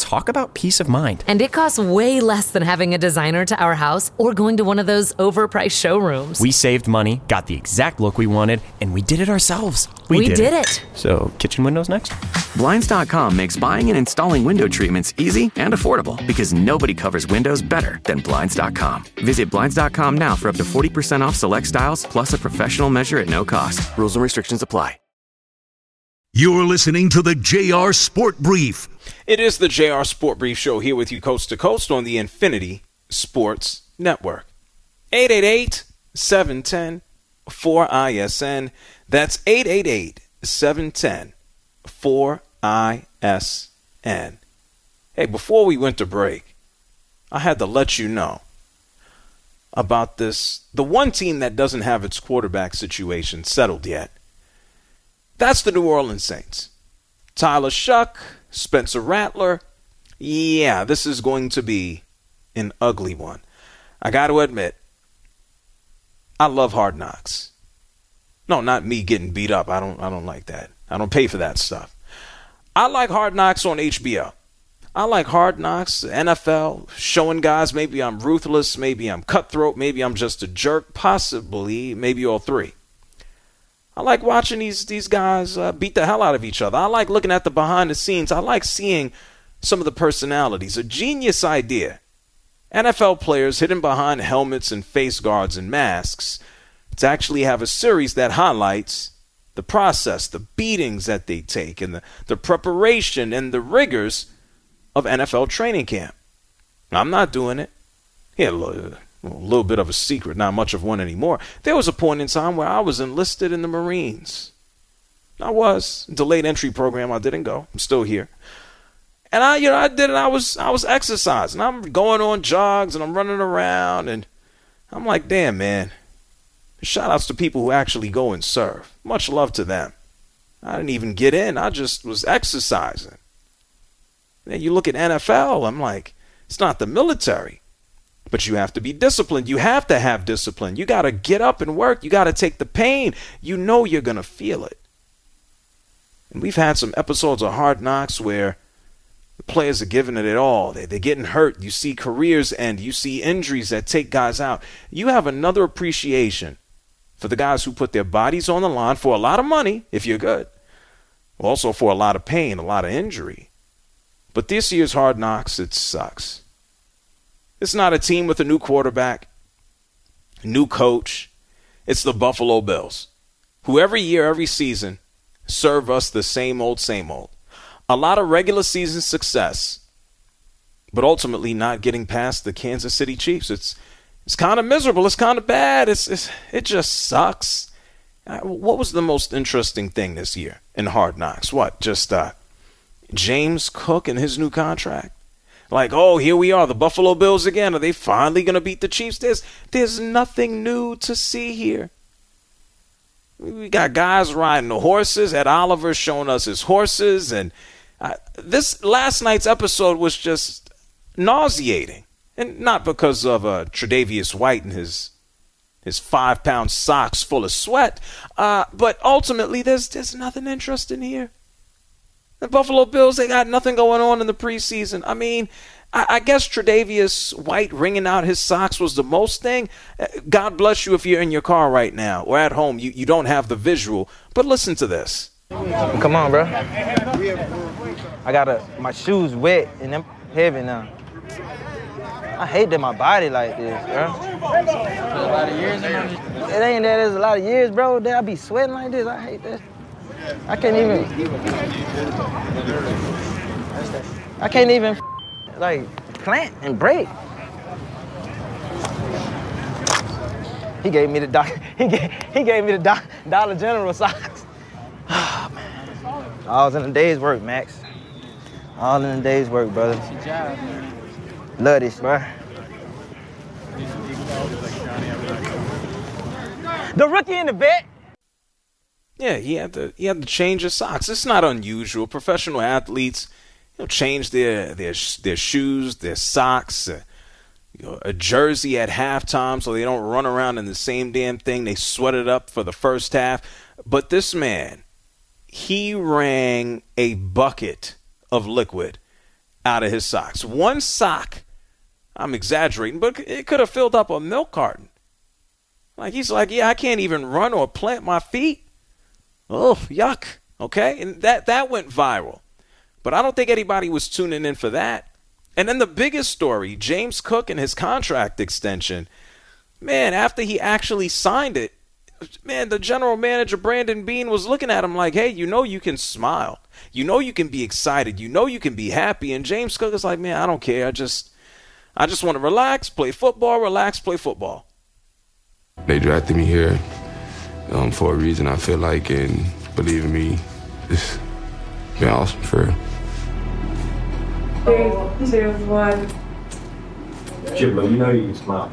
Talk about peace of mind. And it costs way less than having a designer to our house or going to one of those overpriced showrooms. We saved money, got the exact look we wanted, and we did it ourselves. We did it. So, kitchen windows next? Blinds.com makes buying and installing window treatments easy and affordable because nobody covers windows better than Blinds.com. Visit Blinds.com now for up to 40% off select styles plus a professional measure at no cost. Rules and restrictions apply. You're listening to the JR Sport Brief. It is the JR Sport Brief Show here with you coast to coast on the Infinity Sports Network. 888-710-4ISN. That's 888-710-4ISN. Hey, before we went to break, I had to let you know about this. The one team that doesn't have its quarterback situation settled yet. That's the New Orleans Saints. Tyler Shuck, Spencer Rattler. Yeah, this is going to be an ugly one. I got to admit, I love Hard Knocks. No, not me getting beat up. I don't like that. I don't pay for that stuff. I like Hard Knocks on HBO. I like Hard Knocks, NFL, showing guys maybe I'm ruthless, maybe I'm cutthroat, maybe I'm just a jerk, possibly, maybe all three. I like watching these guys beat the hell out of each other. I like looking at the behind the scenes. I like seeing some of the personalities. A genius idea. NFL players hidden behind helmets and face guards and masks to actually have a series that highlights the process, the beatings that they take, and the preparation and the rigors of NFL training camp. I'm not doing it. Yeah, a little bit of a secret, not much of one anymore. There was a point in time where I was enlisted in the Marines. I was. Delayed entry program, I didn't go. I'm still here. And I did it. I was exercising. I'm going on jogs and I'm running around and I'm like, damn, man. Shout outs to people who actually go and serve. Much love to them. I didn't even get in. I just was exercising. And then you look at NFL, I'm like, it's not the military. But you have to be disciplined. You have to have discipline. You got to get up and work. You got to take the pain. You know you're going to feel it. And we've had some episodes of Hard Knocks where the players are giving it all. They're getting hurt. You see careers end. You see injuries that take guys out. You have another appreciation for the guys who put their bodies on the line for a lot of money, if you're good. Also for a lot of pain, a lot of injury. But this year's Hard Knocks, it sucks. It's not a team with a new quarterback, new coach. It's the Buffalo Bills, who every year, every season, serve us the same old, same old. A lot of regular season success, but ultimately not getting past the Kansas City Chiefs. It's kind of miserable. It's kind of bad. It just sucks. What was the most interesting thing this year in Hard Knocks? What, just James Cook and his new contract? Like, oh, here we are, the Buffalo Bills again. Are they finally going to beat the Chiefs? There's nothing new to see here. We got guys riding the horses. Ed Oliver showing us his horses. And this last night's episode was just nauseating. And not because of Tre'Davious White and his 5-pound socks full of sweat. But ultimately, there's nothing interesting here. The Buffalo Bills, they got nothing going on in the preseason. I mean, I guess Tre'Davious White wringing out his socks was the most thing. God bless you if you're in your car right now or at home. You don't have the visual. But listen to this. Come on, bro. I got my shoes wet and them heavy now. I hate that my body like this, bro. A lot of years. It ain't that there's a lot of years, bro. That I be sweating like this. I hate that. I can't even like plant and break. He gave me the he gave me the Dollar General socks. Oh, man. All in a day's work, Max. All in a day's work, brother. Good job, man. Love this, bro. The rookie and the vet. Yeah, he had to change his socks. It's not unusual. Professional athletes, change their shoes, their socks, a jersey at halftime so they don't run around in the same damn thing. They sweat it up for the first half. But this man, he wrung a bucket of liquid out of his socks. One sock. I'm exaggerating, but it could have filled up a milk carton. Like, he's like, yeah, I can't even run or plant my feet. Oh, yuck. Okay? And that went viral. But I don't think anybody was tuning in for that. And then the biggest story, James Cook and his contract extension. Man, after he actually signed it, man, the general manager, Brandon Beane, was looking at him like, hey, you know you can smile. You know you can be excited. You know you can be happy. And James Cook is like, man, I don't care. I just want to relax, play football, relax, play football. They drafted me here for a reason, I feel like, and believe in me, it's been awesome for real. 3, 2, 1. Chiplo, you know you can smile.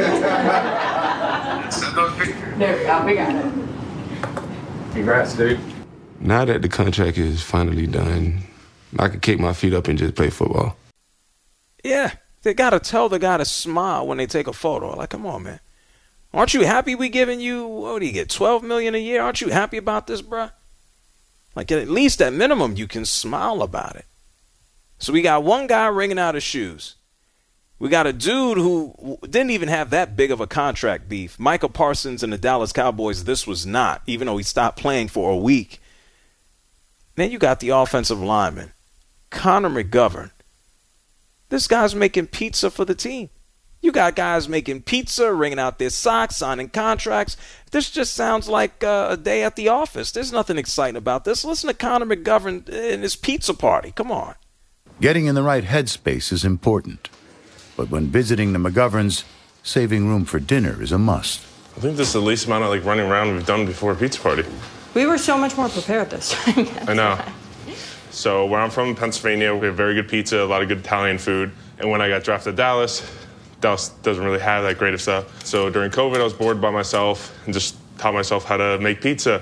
There we go. We got it. Congrats, dude. Now that the contract is finally done, I can kick my feet up and just play football. Yeah, they got to tell the guy to smile when they take a photo. Like, come on, man. Aren't you happy we giving you, what do you get, $12 million a year? Aren't you happy about this, bruh? Like, at least at minimum, you can smile about it. So we got one guy wringing out his shoes. We got a dude who didn't even have that big of a contract beef. Micah Parsons and the Dallas Cowboys, this was not, even though he stopped playing for a week. Then you got the offensive lineman, Connor McGovern. This guy's making pizza for the team. You got guys making pizza, wringing out their socks, signing contracts. This just sounds like a day at the office. There's nothing exciting about this. Listen to Connor McGovern and his pizza party. Come on. Getting in the right headspace is important. But when visiting the McGoverns, saving room for dinner is a must. I think this is the least amount of running around we've done before a pizza party. We were so much more prepared this time. I know. So where I'm from, Pennsylvania, we have very good pizza, a lot of good Italian food. And when I got drafted to Dallas doesn't really have that great of stuff. So during COVID, I was bored by myself and just taught myself how to make pizza.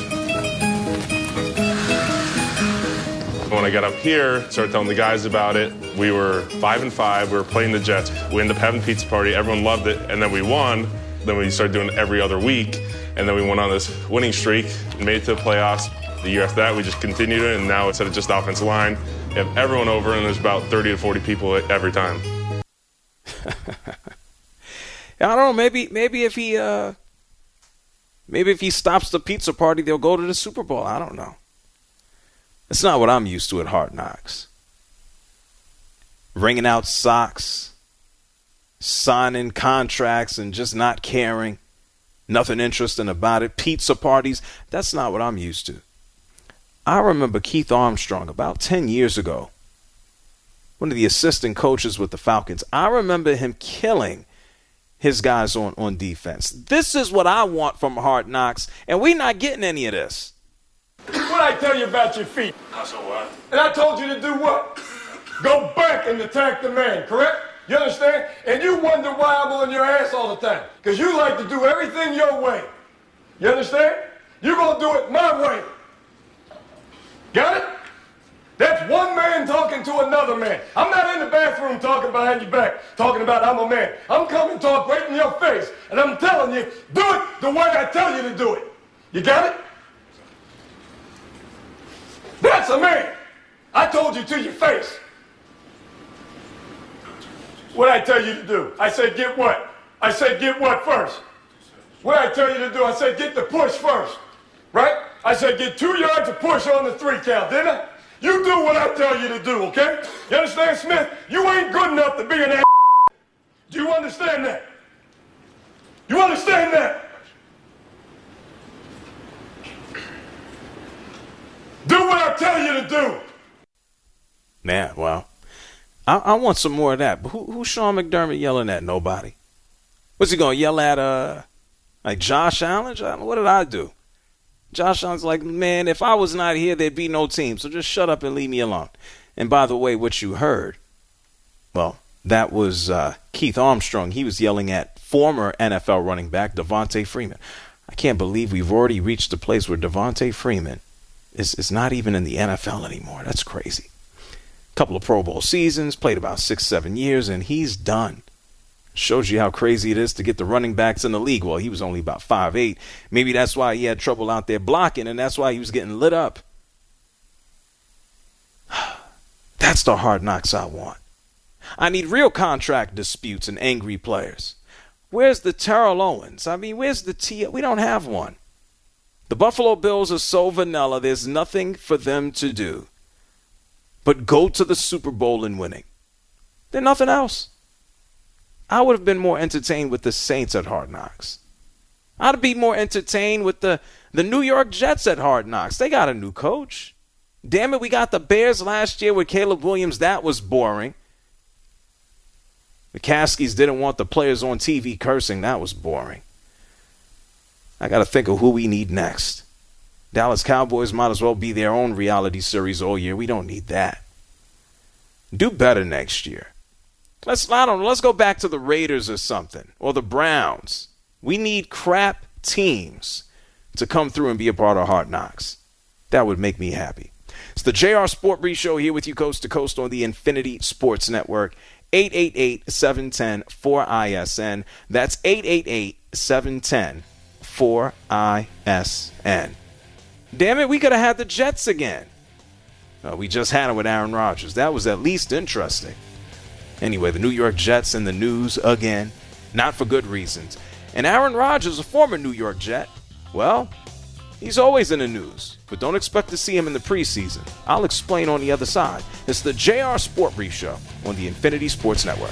When I got up here, started telling the guys about it. We were 5-5. We were playing the Jets. We ended up having a pizza party. Everyone loved it. And then we won. Then we started doing it every other week. And then we went on this winning streak and made it to the playoffs. The year after that, we just continued it. And now instead of just the offensive line, you have everyone over, and there's about 30 to 40 people every time. I don't know. Maybe if he stops the pizza party, they'll go to the Super Bowl. I don't know. It's not what I'm used to at Hard Knocks. Wringing out socks, signing contracts, and just not caring. Nothing interesting about it. Pizza parties. That's not what I'm used to. I remember Keith Armstrong about 10 years ago, one of the assistant coaches with the Falcons. I remember him killing his guys on defense. This is what I want from Hard Knocks, and we're not getting any of this. What I tell you about your feet? So what? And I told you to do what? Go back and attack the man, correct? You understand? And you wonder why I'm on your ass all the time. Because you like to do everything your way. You understand? You're going to do it my way. Got it? That's one man talking to another man. I'm not in the bathroom talking behind your back, talking about I'm a man. I'm coming to talk right in your face. And I'm telling you, do it the way I tell you to do it. You got it? That's a man. I told you to your face. What I tell you to do? I said get what? I said get what first? What I tell you to do? I said get the push first. Right? I said get 2 yards of push on the 3 count, didn't I? You do what I tell you to do, okay? You understand, Smith? You ain't good enough to be an ass. Do you understand that? You understand that? Do what I tell you to do. Man, well, I want some more of that. But who's Sean McDermott yelling at? Nobody. What's he going to yell at, like Josh Allen? What did I do? Josh Allen's like, man, if I was not here, there'd be no team. So just shut up and leave me alone. And by the way, what you heard, well, that was Keith Armstrong. He was yelling at former NFL running back Devontae Freeman. I can't believe we've already reached the place where Devontae Freeman is not even in the NFL anymore. That's crazy. Couple of Pro Bowl seasons, played about 6-7 years, and he's done. Shows you how crazy it is to get the running backs in the league. Well, he was only about 5'8". Maybe that's why he had trouble out there blocking, and that's why he was getting lit up. That's the Hard Knocks I want. I need real contract disputes and angry players. Where's the Terrell Owens? Where's the T? We don't have one. The Buffalo Bills are so vanilla, there's nothing for them to do but go to the Super Bowl and winning. There's nothing else. I would have been more entertained with the Saints at Hard Knocks. I'd be more entertained with the New York Jets at Hard Knocks. They got a new coach. Damn it, we got the Bears last year with Caleb Williams. That was boring. The Caskies didn't want the players on TV cursing. That was boring. I got to think of who we need next. Dallas Cowboys might as well be their own reality series all year. We don't need that. Do better next year. Let's go back to the Raiders or something, or the Browns. We need crap teams to come through and be a part of Hard Knocks. That would make me happy. It's the JR Sport Brief Show here with you coast to coast on the Infinity Sports Network. 888-710-4ISN. That's 888-710-4ISN. Damn it, we could have had the Jets again. We just had it with Aaron Rodgers. That was at least interesting. Anyway, the New York Jets in the news again, not for good reasons. And Aaron Rodgers, a former New York Jet, well, he's always in the news, but don't expect to see him in the preseason. I'll explain on the other side. It's the JR Sport Brief Show on the Infinity Sports Network.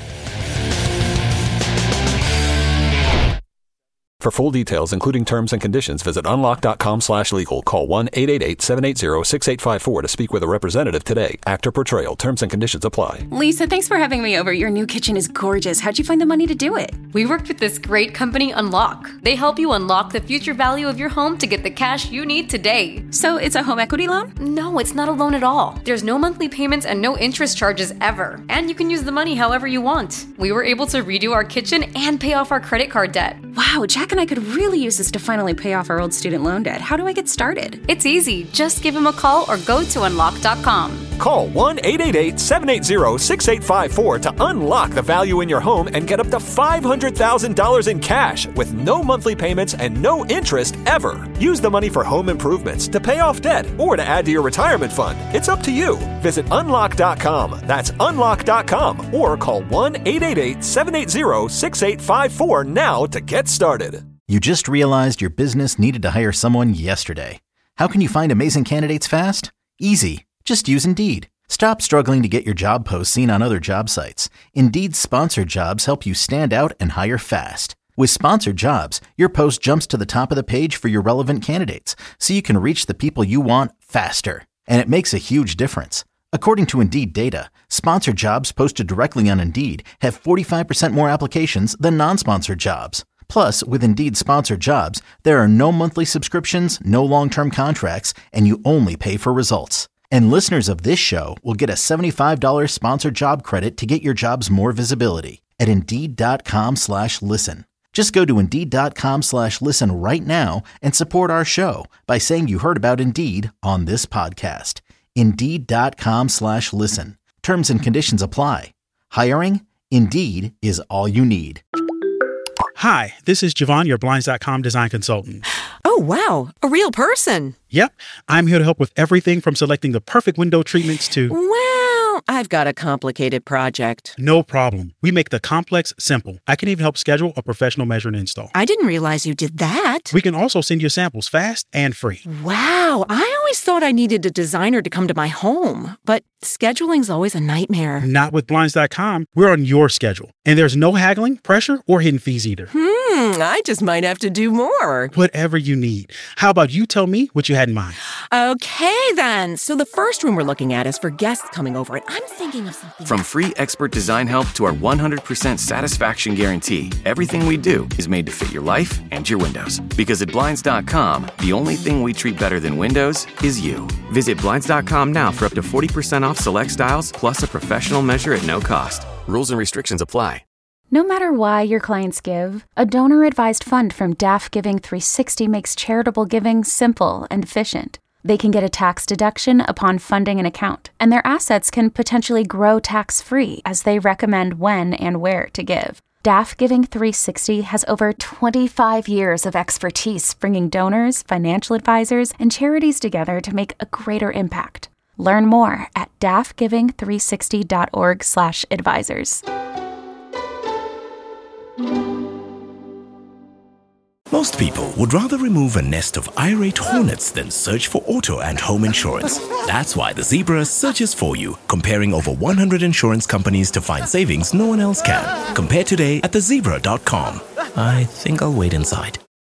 For full details, including terms and conditions, visit unlock.com/legal. Call 1-888-780-6854 to speak with a representative today. Actor portrayal. Terms and conditions apply. Lisa, thanks for having me over. Your new kitchen is gorgeous. How'd you find the money to do it? We worked with this great company, Unlock. They help you unlock the future value of your home to get the cash you need today. So it's a home equity loan? No, it's not a loan at all. There's no monthly payments and no interest charges ever. And you can use the money however you want. We were able to redo our kitchen and pay off our credit card debt. Wow, Jack and I could really use this to finally pay off our old student loan debt. How do I get started? It's easy. Just give him a call or go to unlock.com. Call 1-888-780-6854 to unlock the value in your home and get up to $500,000 in cash with no monthly payments and no interest ever. Use the money for home improvements, to pay off debt, or to add to your retirement fund. It's up to you. Visit unlock.com. That's unlock.com, or call 1-888-780-6854 now to get started. You just realized your business needed to hire someone yesterday. How can you find amazing candidates fast? Easy. Just use Indeed. Stop struggling to get your job posts seen on other job sites. Indeed's sponsored jobs help you stand out and hire fast. With sponsored jobs, your post jumps to the top of the page for your relevant candidates, so you can reach the people you want faster. And it makes a huge difference. According to Indeed data, sponsored jobs posted directly on Indeed have 45% more applications than non-sponsored jobs. Plus, with Indeed sponsored jobs, there are no monthly subscriptions, no long-term contracts, and you only pay for results. And listeners of this show will get a $75 sponsored job credit to get your jobs more visibility at Indeed.com/listen. Just go to Indeed.com/listen right now and support our show by saying you heard about Indeed on this podcast. Indeed.com/listen. Terms and conditions apply. Hiring? Indeed is all you need. Hi, this is Javon, your Blinds.com design consultant. Oh, wow. A real person. Yep. I'm here to help with everything from selecting the perfect window treatments to... Well, I've got a complicated project. No problem. We make the complex simple. I can even help schedule a professional measure and install. I didn't realize you did that. We can also send you samples fast and free. Wow. I always thought I needed a designer to come to my home, but scheduling's always a nightmare. Not with Blinds.com. We're on your schedule. And there's no haggling, pressure, or hidden fees either. I just might have to do more. Whatever you need. How about you tell me what you had in mind? Okay, then. So the first room we're looking at is for guests coming over, and I'm thinking of something. From free expert design help to our 100% satisfaction guarantee, everything we do is made to fit your life and your windows. Because at Blinds.com, the only thing we treat better than windows is you. Visit Blinds.com now for up to 40% off select styles, plus a professional measure at no cost. Rules and restrictions apply. No matter why your clients give, a donor-advised fund from DAF Giving 360 makes charitable giving simple and efficient. They can get a tax deduction upon funding an account, and their assets can potentially grow tax-free as they recommend when and where to give. DAF Giving 360 has over 25 years of expertise bringing donors, financial advisors, and charities together to make a greater impact. Learn more at dafgiving360.org/advisors. Most people would rather remove a nest of irate hornets than search for auto and home insurance. That's why the Zebra searches for you, comparing over 100 insurance companies to find savings no one else can. Compare today at thezebra.com. I think I'll wait inside.